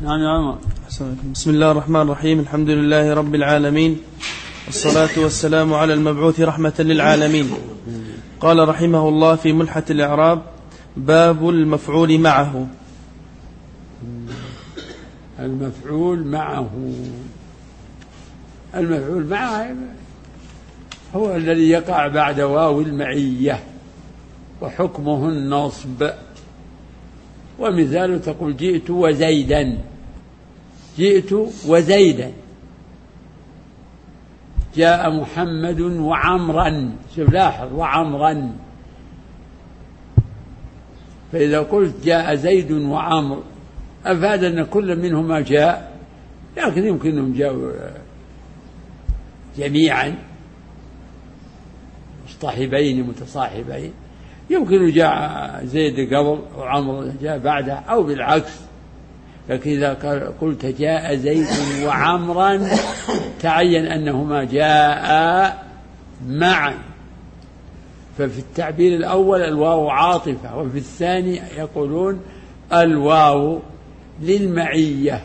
نعم يا عمر. بسم الله الرحمن الرحيم. الحمد لله رب العالمين، والصلاة والسلام على المبعوث رحمة للعالمين. قال رحمه الله في ملحة الإعراب: باب المفعول معه. المفعول معه هو الذي يقع بعد واو المعية وحكمه النصب. ومثاله تقول جئت وزيدا، جاء محمد وعمرا، شوف لاحظ وعمرا. فإذا قلت جاء زيد وعمر أفاد أن كل منهما جاء، لكن يمكنهم جاءوا جميعا مصطحبين متصاحبين، يمكن جاء زيد قبل وعمر جاء بعده أو بالعكس. لكن إذا قلت جاء زيد وعمرا تعين أنهما جاء معا. ففي التعبير الأول الواو عاطفة، وفي الثاني يقولون الواو للمعية.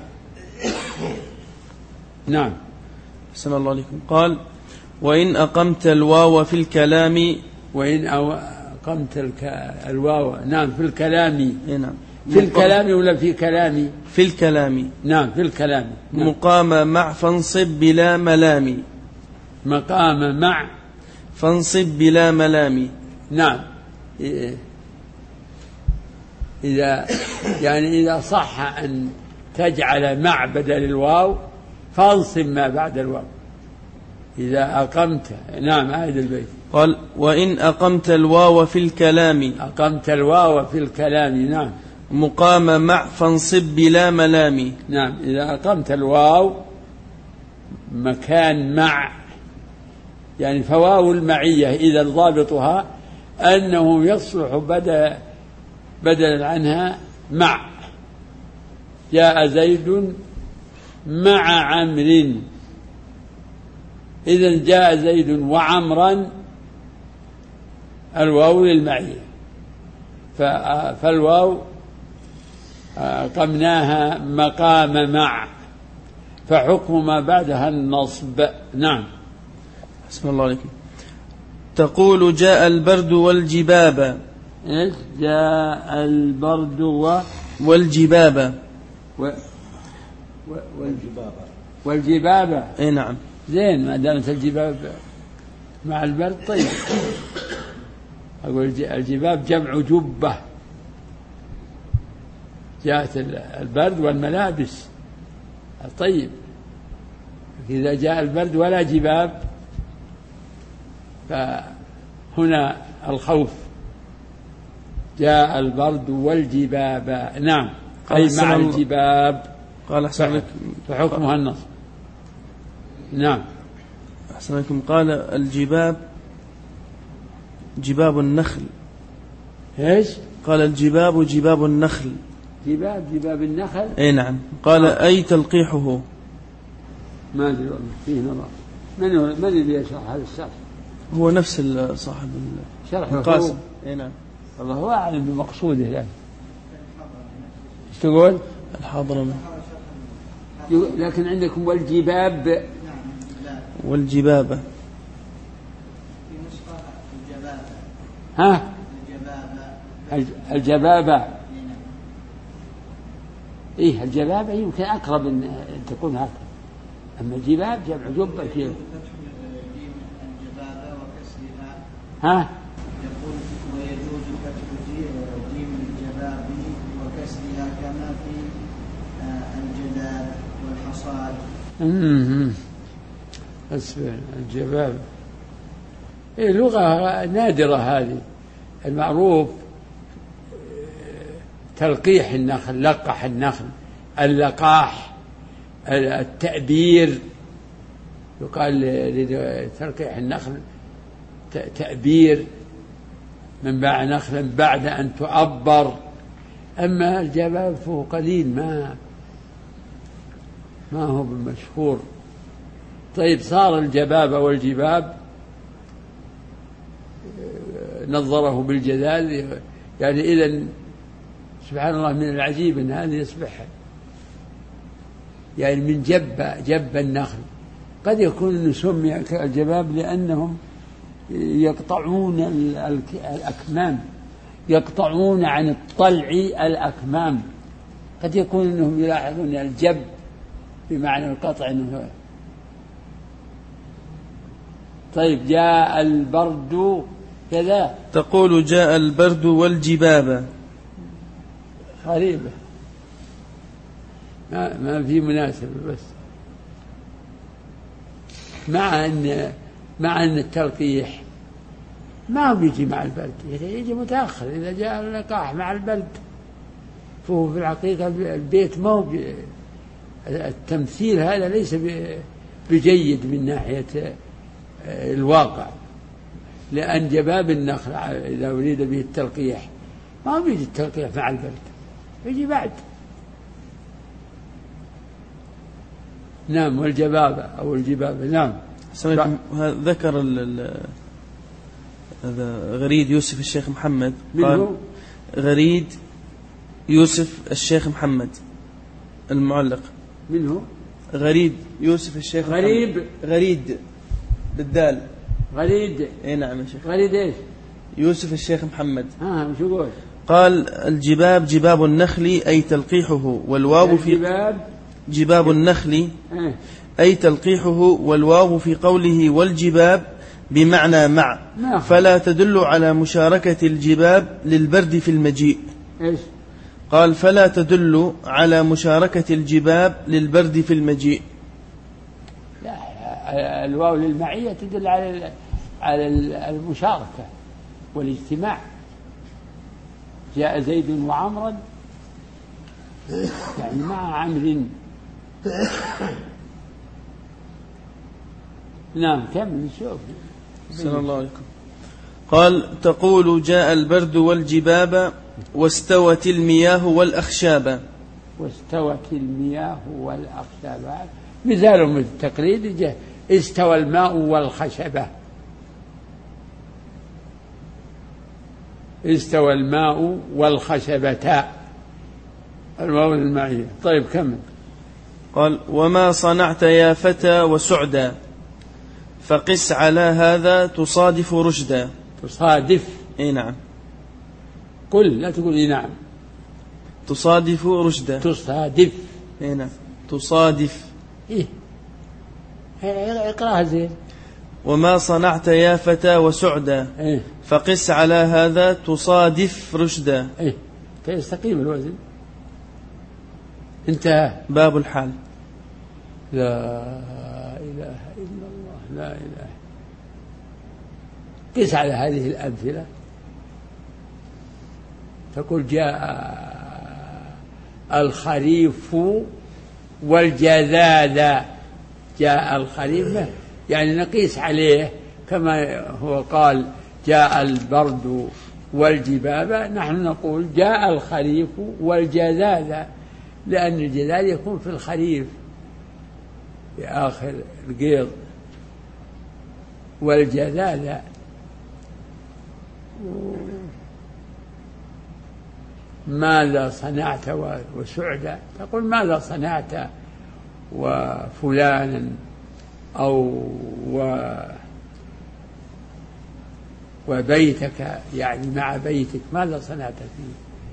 نعم. أحسن الله عليكم. قال: وإن أقمت الواو في الكلام. وإن أقمت الواو، نعم، في الكلام. نعم. في الكلام ولا في كلامي؟ في الكلام. نعم، في الكلام. نعم. مقام مع فانصب بلا ملام. مقام مع فانصب بلا ملام. نعم. إذا صح أن تجعل مع بدل الواو فانصب ما بعد الواو إذا أقمت. نعم، أعد البيت. قال: وإن أقمت الواو في الكلام. أقمت الواو في الكلام. نعم. مقام مع فانصب بلا ملام. نعم، إذا أقمت الواو مكان مع، يعني فواو المعية إذا ضابطها أنه يصلح بدلا عنها مع. جاء زيد مع عمرو، إذن جاء زيد وعمرا الواو للمعية، فالواو قمناها مقام مع، فحكم ما بعدها النصب. نعم. بسم الله عليكم. تقول جاء البرد والجباب. إيش؟ جاء البرد والجباب. والجباب. اي نعم. زين، ما دامت الجباب مع البرد طيب. أقول الجباب جمع جبة، جاءت البرد والملابس طيب. إذا جاء البرد ولا جباب فهنا الخوف. جاء البرد والجباب. نعم، أي مع الجباب. قال: أحسن لك. فحكمها النصب. نعم. أحسن لكم. قال: الجباب جباب النخل. إيش؟ قال: الجباب جباب النخل. جباب النخل. اي نعم. قال: أي تلقيحه. ما أدري فيه نظر. من اللي يشرح هذا الشرح؟ هو نفس صاحب الشرح القاسم. اي نعم. الله هو أعلم بمقصوده. يعني ايش تقول؟ الحاضر. لكن عندكم والجباب. والجبابة. ها؟ الجبابة. إيه، الجبابة يمكن أقرب أن تكون هكذا، أما الجباب جمع جبة كيف؟ ها؟ يقول: ويجوز فتح جيم الجباب وكسرها كما في الجداد والحصاد. الجباب إيه، لغة نادرة هذه. المعروف تلقيح النخل، لقح النخل، اللقاح، التأبير. يقال لتلقيح النخل تأبير، من باع نخلا بعد أن تؤبر. أما الجباب فهو قليل، ما هو بالمشهور. طيب، صار الجباب والجباب نظره بالجدال. يعني إذن سبحان الله من العجيب أن هذا يصبح يعني من جب النخل. قد يكون أنه سمي الجباب لأنهم يقطعون الأكمام، يقطعون عن الطلع الأكمام. قد يكون أنهم يلاحظون الجب بمعنى القطع. طيب جاء البرد كذا، تقول جاء البرد والجبابة. غريبة، ما في مناسبة، بس مع أن التلقيح ما هو بيجي مع البرد، يجي متأخر إذا جاء اللقاح مع البرد. فهو في الحقيقة البيت ما هو التمثيل هذا ليس بجيد من ناحية الواقع، لأن جباب النخل إذا أريد به التلقيح ما هو بيجي التلقيح مع البرد، يجي بعد. نعم، والجبابة أو الجبابة. نعم. ذكر هذا غريد يوسف الشيخ محمد، قال غريد يوسف الشيخ محمد المعلق. منه غريد يوسف الشيخ غريب محمد. غريد بالدال. غريد. اي نعم يا شيخ. غريد ايش؟ يوسف الشيخ محمد. شو يقول؟ قال الجباب جباب النخل أي تلقيحه، والواو في جباب النخل أي تلقيحه، والواو في قوله والجباب بمعنى مع، فلا تدل على مشاركة الجباب للبرد في المجيء. إيش؟ قال فلا تدل على مشاركة الجباب للبرد في المجيء. لا، الواو للمعية تدل على المشاركة والاجتماع. جاء زيد وعمرا، يعني مع عمرو. نعم، كمل شوف. صلى الله عليكم. قال تقول جاء البرد والجباب واستوت المياه والأخشاب. واستوت المياه والأخشاب مثال من التقليد. استوى الماء والخشبة. استوى الماء والخشبة، الواو المعية. طيب كمل. قال وما صنعت يا فتى وسعدا، فقس على هذا تصادف رشدا. تصادف. اي نعم. قل، لا تقول اي نعم. تصادف رشدا. تصادف. اي نعم. تصادف. ايه اقراها زين. وما صنعت يا فتى وسعدا، إيه؟ فقس على هذا تصادف رشدا. ايه يستقيم الوزن. انتهى. باب الحال. لا إله إلا الله، لا إله. قس على هذه الأمثلة. تقول جاء الخريف والجذاذ. جاء الخريف يعني نقيس عليه كما هو قال جاء البرد والجباب، نحن نقول جاء الخريف والجذاذ، لأن الجذاذ يكون في الخريف في آخر القيض، والجذاذ ماذا صنعت وسعدا. تقول ماذا صنعت وفلانا أو وبيتك، يعني مع بيتك ماذا صنعت فيه.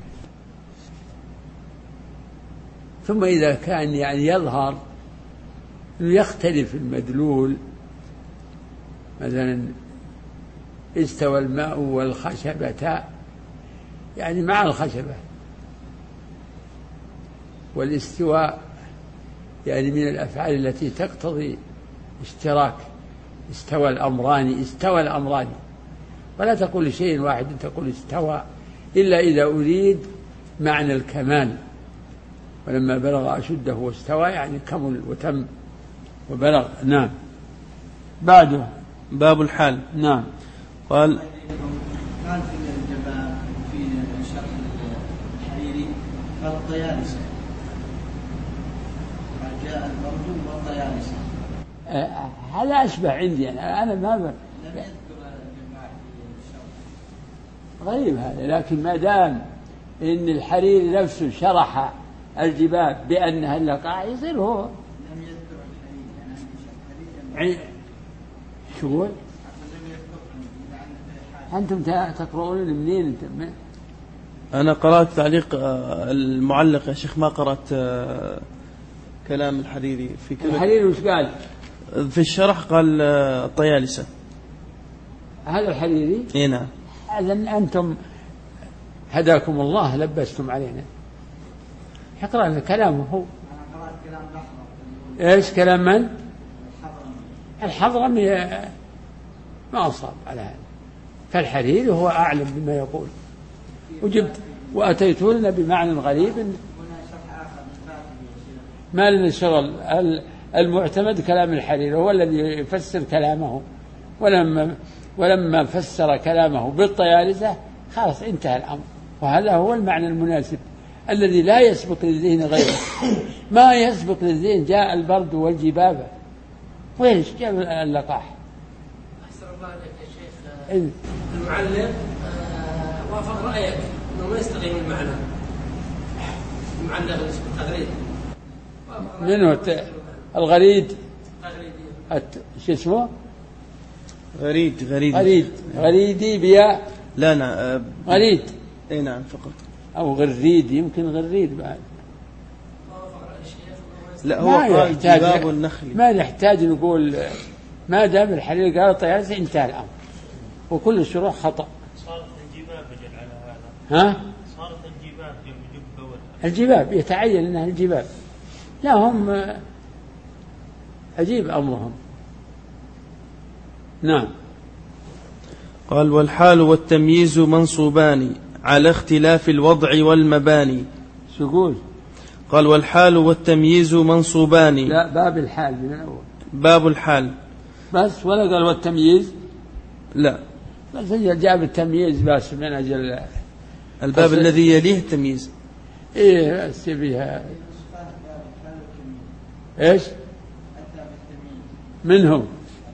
ثم إذا كان يعني يظهر يختلف المدلول، مثلا استوى الماء والخشبة، يعني مع الخشبة، والاستواء يعني من الأفعال التي تقتضي اشتراك. استوى الأمران، ولا تقول شيء واحد، تقول استوى إلا إذا أريد معنى الكمال. ولما بلغ أشده واستوى يعني كمل وتم وبلغ. نعم. بعده باب الحال. نعم. قال في الجباب في شرح الحريري قال الطيالسة، جاء البرد والطيالسة. هذا أشبه عندي أنا ما غريب هذا، لكن ما دام إن الحريري نفسه شرح الجباب بأنها اللقاح يصير هو. لم يذكر الحديث شو يقول؟ لم يذكر. أنتم تقرؤون منين أنتم؟ أنا قرأت تعليق المعلق يا شيخ، ما قرأت كلام الحريري في كلام. الحريري وش قال؟ في الشرح قال الطيالسة. هذا الحريري؟ إيه نعم. إذن أنتم هداكم الله لبستم علينا. اقرأ لنا كلامه هو. أنا قرأت كلام الأحمر. إيش كلام من؟ الحضرمي ما أصاب على هذا، فالحريري هو أعلم بما يقول. وجبت وأتيتون بمعنى غريب ما لنا شغل. المعتمد كلام الحريري هو الذي يفسر كلامه، ولما فسر كلامه بالطيالسة خلاص انتهى الأمر. وهذا هو المعنى المناسب الذي لا يسبق للذهن غيره. ما يسبق للذهن جاء البرد والجبابة، وين جاء اللقاح؟ أحسن الله عليك يا شيخ. المعلم وافق رأيك أنه ما يستقيم المعنى. المعلم اسمه التغريد. منه الغريد؟ شو اسمه؟ غريدي بيا. لا نعم غريد. اي نعم فقط. او غريد، يمكن غريد بعد. لا هو قال جباب النخل. ما نحتاج نقول ما دام الحليل قال طيالسة انتهى الامر، وكل الشروح خطأ. صارت الجباب يجل على هذا. ها؟ صارت الجباب جب الجباب يتعين انها الجباب. لا هم عجيب امرهم. نعم. قال والحال والتمييز منصوبان على اختلاف الوضع والمباني. شو يقول؟ قال والحال والتمييز منصوبان. لا باب الحال من الأول. باب الحال بس، ولا قال والتمييز؟ لا بس جاب التمييز بس من أجل الباب الذي يليه التمييز. إيه سبيها. إيش؟ منهم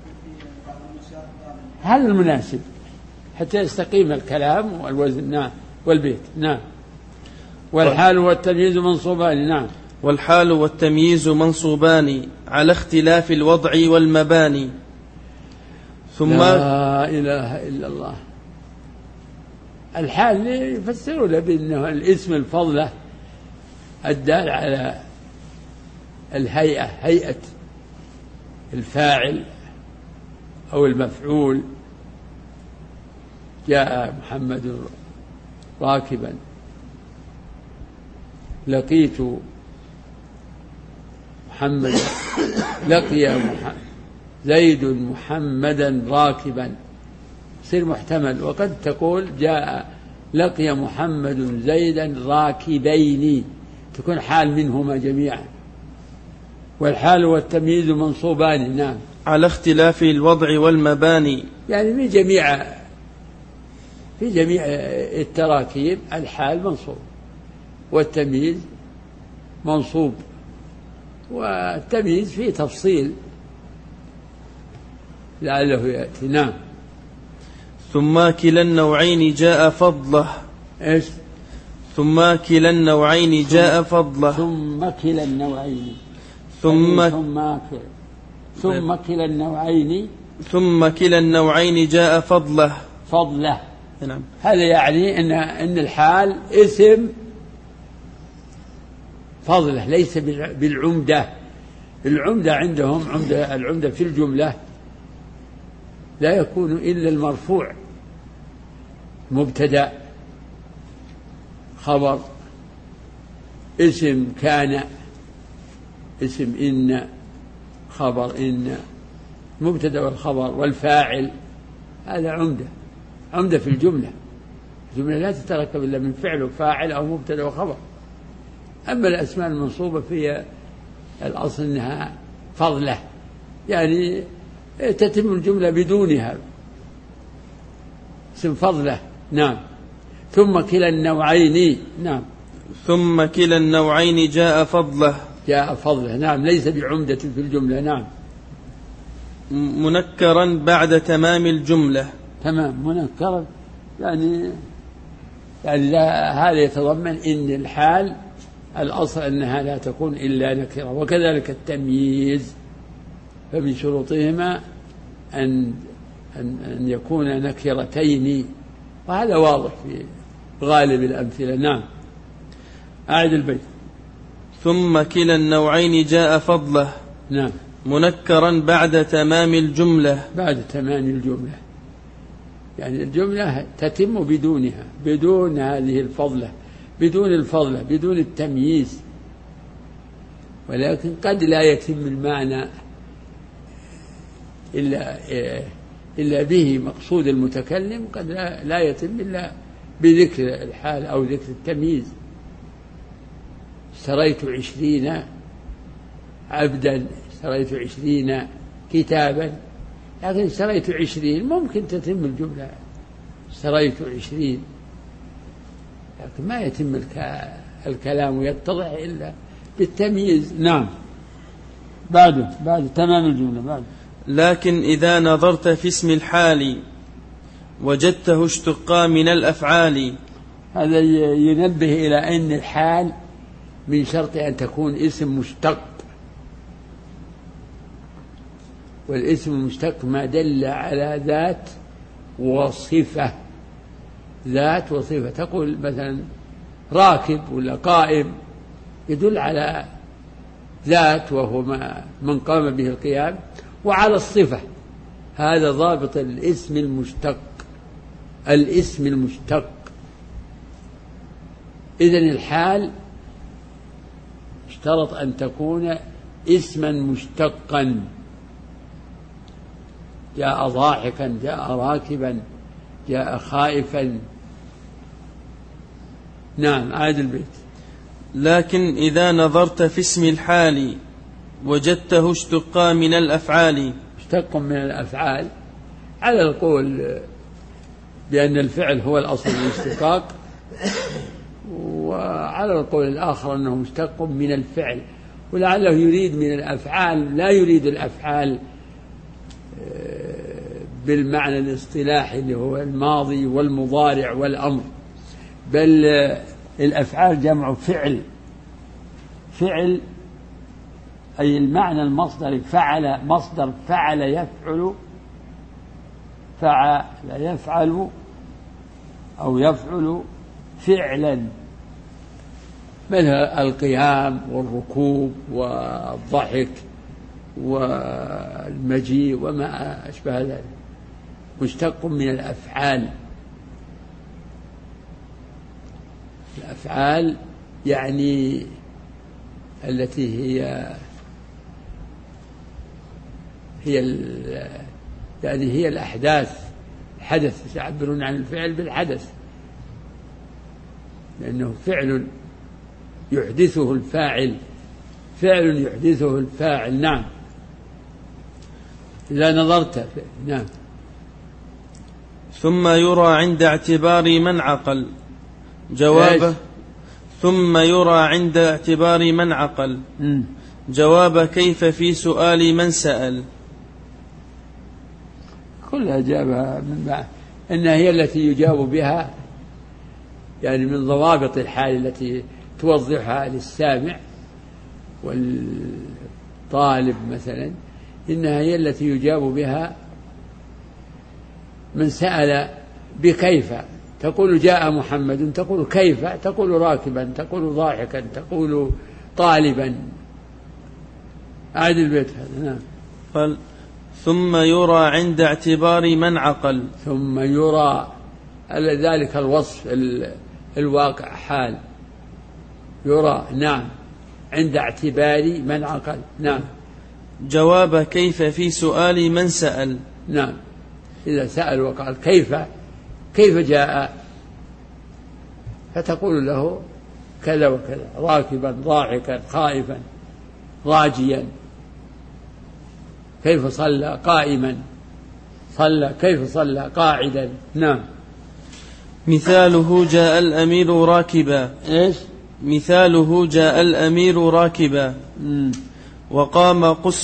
هذا المناسب حتى يستقيم الكلام والوزن. نعم. والبيت. نعم. والحال والتمييز منصوبان. نعم. والحال والتمييز منصوبان على اختلاف الوضع والمباني. ثم لا إله إلا الله. الحال يفسرون بأنه الاسم الفضلة الدال على الهيئة، هيئة الفاعل أو المفعول. جاء محمد راكبا، لقيت محمد، لقي زيد محمدا راكبا، يصير محتمل. وقد تقول جاء لقي محمد زيدا راكبين، تكون حال منهما جميعا. والحال والتمييز منصوبان. نعم. على اختلاف الوضع والمباني، يعني في جميع التراكيب الحال منصوب والتمييز منصوب، والتمييز فيه تفصيل لعله يأتي. نعم. ثم كلا النوعين جاء فضله. إيش؟ ثم كلا النوعين جاء فضله. ثم كلا النوعين. ثم كلا النوعين. ثم كلا النوعين جاء فضله. فضله. نعم. هذا يعني أن الحال اسم فضله ليس بالعمدة. العمدة عندهم العمدة في الجملة لا يكون إلا المرفوع، مبتدأ، خبر، اسم كان، اسم إن، خبر إن، مبتدأ والخبر والفاعل. هذا عمدة في الجملة. الجملة لا تتركب إلا من فعل وفاعل أو مبتدأ وخبر. أما الأسماء المنصوبة في الأصل أنها فضلة، يعني تتم الجملة بدونها، اسم فضلة. نعم. ثم كلا النوعين. نعم. ثم كلا النوعين جاء فضله. جاء فضله. نعم. ليس بعمدة في الجملة. نعم. منكرا بعد تمام الجملة. تمام. منكرا يعني هذا يتضمن إن الحال الأصل أنها لا تكون إلا نكرة. وكذلك التمييز، فمن شروطهما أن يكون نكرتين، وهذا واضح في غالب الأمثلة. نعم. أعد البيت. ثم كلا النوعين جاء فضله. نعم. منكرا بعد تمام الجملة. بعد تمام الجملة، يعني الجملة تتم بدونها، بدون هذه الفضلة، بدون الفضلة، بدون التمييز. ولكن قد لا يتم المعنى إلا به مقصود المتكلم، قد لا يتم إلا بذكر الحال أو ذكر التمييز. اشتريت 20 عبدا، اشتريت 20 كتابا، لكن اشتريت 20 ممكن تتم الجملة، اشتريت 20، لكن ما يتم الكلام يتضح إلا بالتمييز. نعم. بعد تمام الجملة. بعد. لكن إذا نظرت في اسم الحال وجدته اشتقا من الأفعال. هذا ينبه إلى أن الحال من شرط أن تكون اسم مشتق، والاسم المشتق ما دل على ذات وصفة. ذات وصفة، تقول مثلا راكب ولا قائم، يدل على ذات وهو من قام به القيام، وعلى الصفة. هذا ضابط الاسم المشتق. الاسم المشتق. إذن الحال اشترط أن تكون اسما مشتقا. جاء ضاحكا، جاء راكبا، جاء خائفا. نعم. عاد البيت. لكن إذا نظرت في اسم الحال وجدته اشتقا من الأفعال. اشتق من الأفعال على القول بأن الفعل هو الأصل الاشتقاق، وعلى القول الآخر أنه مشتق من الفعل، ولعله يريد من الأفعال، لا يريد الأفعال بالمعنى الاصطلاحي اللي هو الماضي والمضارع والأمر، بل الأفعال جمع فعل. فعل أي المعنى المصدري. فعل مصدر فعل يفعل، فعل يفعل أو يفعل فعلا، مثل القيام والركوب والضحك والمجيء وما أشبه ذلك، مشتق من الأفعال. الأفعال يعني التي هي الأحداث. الحدث، يعبرون عن الفعل بالحدث، لأنه فعل يحدثه الفاعل، فعل يحدثه الفاعل. نعم. إذا نظرت. نعم. ثم يرى عند اعتبار من عقل جوابه. ثم يرى عند اعتبار من عقل جواب كيف في سؤال من سأل. كلها جابها من بعد إنها هي التي يجاب بها، يعني من ضوابط الحال التي توضحها للسامع والطالب مثلا، إنها هي التي يجاب بها من سأل بكيف. تقول جاء محمد، تقول كيف، تقول راكبا، تقول ضاحكا، تقول طالبا. أعد البيت هذا. نعم. قال ثم يرى عند اعتبار من عقل. ثم يرى ذلك الوصف الواقع حال يرى. نعم. عند اعتبار من عقل. نعم. جواب كيف في سؤال من سأل. نعم. إذا سأل وقال كيف جاء، فتقول له كذا وكذا، راكبا، ضاحكا، خائفا، راجيا. كيف صلى؟ قائما. صلى. كيف صلى؟ قاعدا. نعم. مثاله جاء الأمير راكبا. إيش؟ مثاله جاء الأمير راكبا. وقام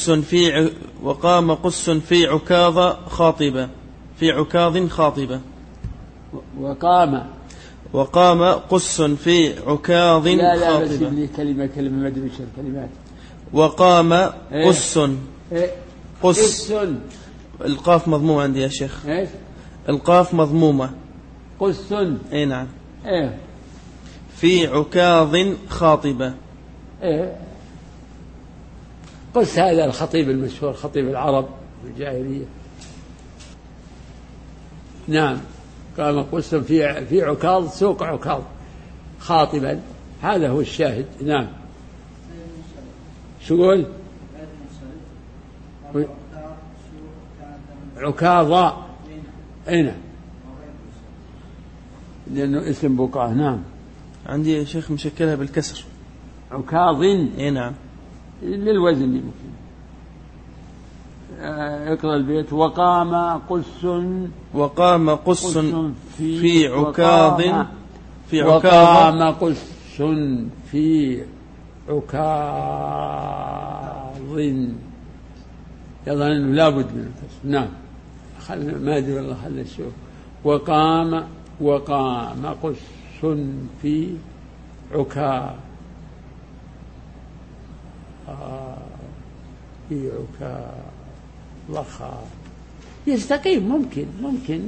قس في عكاظ خاطبة. في عكاظ خاطبة. وقام قس في عكاظ لا بس خاطبة. لي كلمة ما أدري وش الكلمات. وقام قس قس. القاف مضمومة عندي يا شيخ. إيش؟ القاف مضمومة. قس. اي نعم. إيه. في عكاظ خاطبة. إيه. قس هذا الخطيب المشهور، خطيب العرب في الجاهلية. نعم. قام قس في عكاظ، سوق عكاظ خاطبا. هذا هو الشاهد. نعم. شو قول؟ عكاظة. أين؟ لأنه اسم بقعة. نعم. عندي يا شيخ مشكلها بالكسر. عكاظ. اي نعم. للوزن يمكن. اقرأ البيت. وقام قس في عكاظ. وقام قس في عكاظ. يظن لابد من الكسر. نعم. ما أدري والله، خلنا نشوف. وقام قس في عكاظ. في عكاظ لخا. يستقيم. ممكن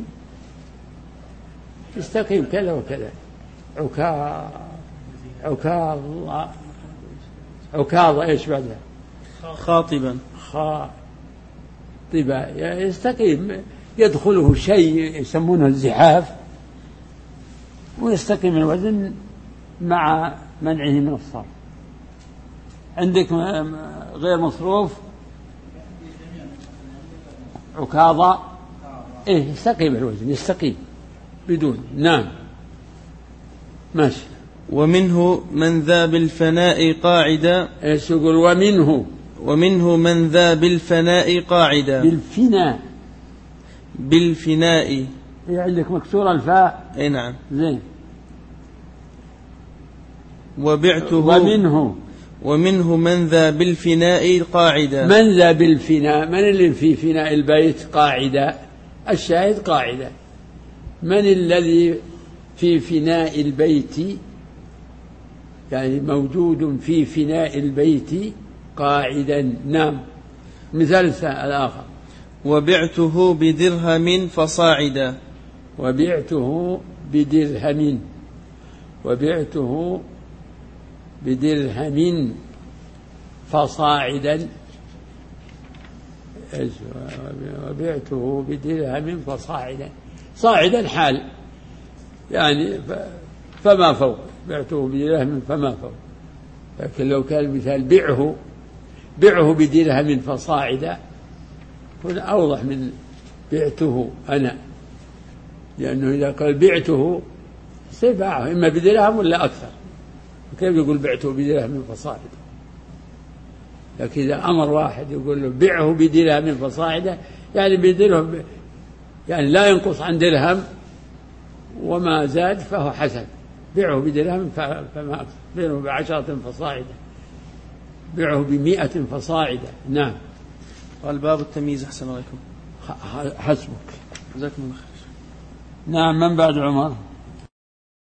يستقيم كذا وكذا. عكاظ ايش بعدها؟ خاطبا. يستقيم. يدخله شيء يسمونه الزحاف ويستقيم الوزن مع منعه من الصرف. عندك غير مصروف عكاظة. إيه يستقيم الوزن، يستقيم بدون. نعم ماشي. ومنه من ذا بالفناء قاعدا. ايش يقول؟ ومنه من ذا بالفناء قاعدا. بالفناء. إيه عندك مكسور الفاء. اي نعم. زين. ومنه من ذا بالفناء قاعدا. من ذا بالفناء، من اللي في فناء البيت قاعدة؟ الشاهد قاعدة. من الذي في فناء البيت، يعني موجود في فناء البيت قاعدا. نعم. مثال الآخر. وبعته بدرهم فصاعدا. وبعته بدرهم فصاعدا. وبعته بدرهم فصاعدا. صاعدا حال يعني فما فوق. بعته بدرهم فما فوق. لكن لو كان المثال بعه بدرهم فصاعدا هنا أوضح من بعته أنا، لأنه إذا قال بعته سيباعه إما بدرهم ولا أكثر. كيف يقول بعته بدرهم فصاعدا؟ لكن إذا أمر واحد يقول له بعه بدرهم فصاعدا، يعني بدرهم يعني لا ينقص عن درهم وما زاد فهو حسن. بعه بدرهم فما أكثر. بعه ب10 فصاعدا. بعه ب100 فصاعدا. نعم. قال باب التمييز. أحسن عليكم. حسبك. جزاكم الله خير. نعم. من بعد عمر؟